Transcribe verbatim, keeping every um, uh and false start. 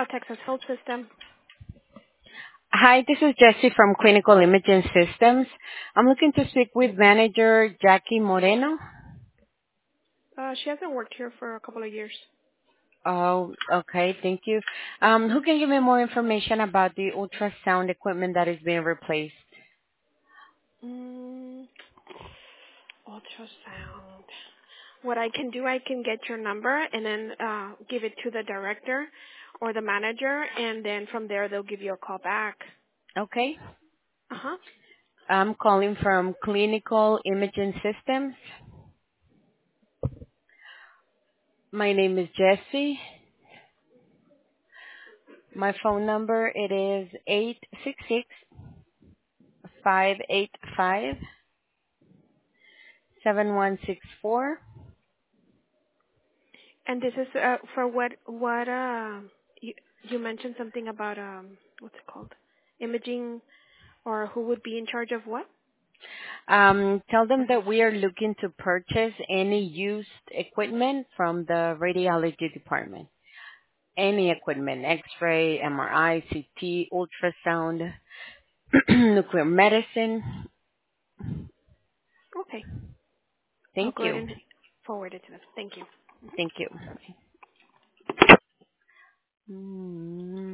Texas Health System. Hi, this is Jessie from Clinical Imaging Systems. I'm looking to speak with manager Jackie Moreno. Uh, she hasn't worked here for a couple of years. Oh, okay. Thank you. Um, who can give me more information about the ultrasound equipment that is being replaced? Mm, ultrasound. What I can do, I can get your number and then uh, give it to the director or the manager, and then from there they'll give you a call back. Okay. Uh huh. I'm calling from Clinical Imaging Systems. My name is Jessie. My phone number it is eight six six five eight five seven one six four. And this is uh, for what? What? Uh, you, you mentioned something about um, what's it called? Imaging, or who would be in charge of what? Um, tell them that we are looking to purchase any used equipment from the radiology department. Any equipment, X-ray, M R I, C T, ultrasound, nuclear medicine. Okay. I'll Thank go ahead you. and forward it to them. Thank you. Thank you. Mm.